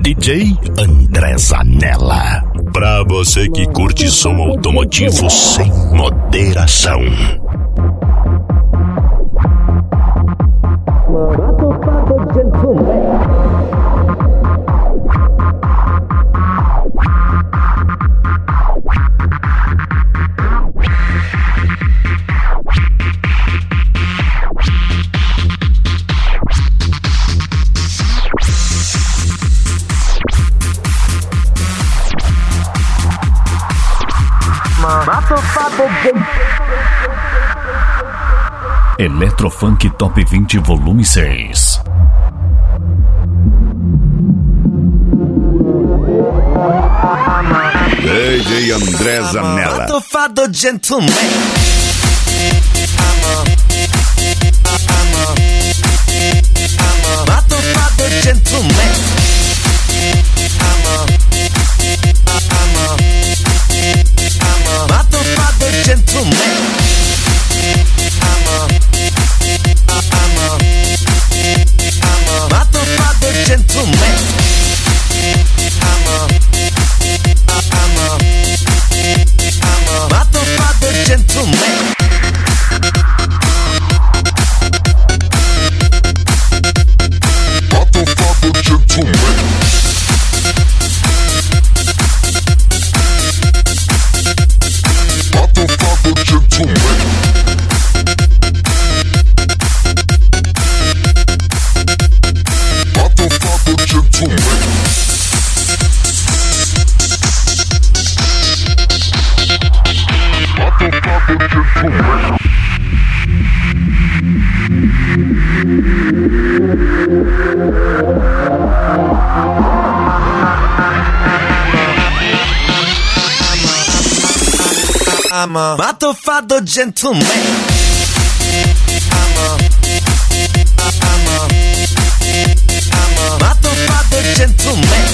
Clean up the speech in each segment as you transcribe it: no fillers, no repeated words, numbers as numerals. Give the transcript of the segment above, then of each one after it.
DJ André Zanella. Pra você que curte som automotivo sem moderação. Eletrofunk Top 20 Volume 6. DJ André Zanella. Matofado gentleman. Matofado gentleman. Matofado gentleman. Matofado gentleman. Matofado gentleman. Matofado gentleman. Matofado gentleman. Matofado gentleman. I'm a matofado gentleman. Matofado gentleman.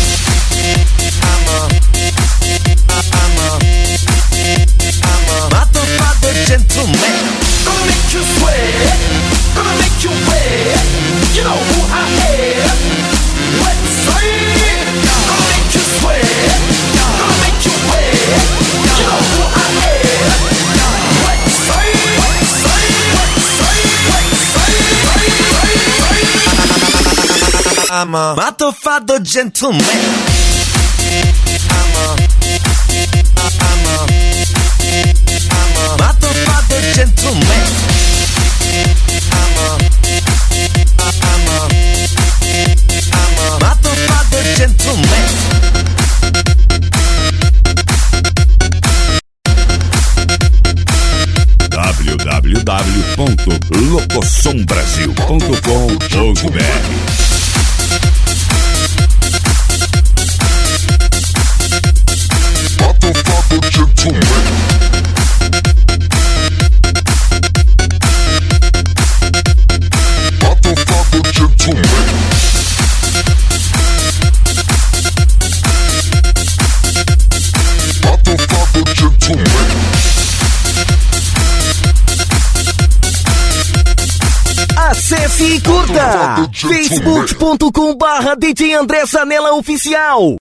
Matofado gentleman. Gonna make you sweat, gonna make you wet. You know who I am. Let's say, gonna make you sweat, gonna make you wet. You know who I am. Let's say, I'm a matofado gentleman. Matofado gentleman. Matofado gentleman. www.locosombrasil.com.br. Matofado gentleman. Matofado gentleman. Matofado gentleman. Acesse e curta Facebook.com/DJ André Zanella Oficial.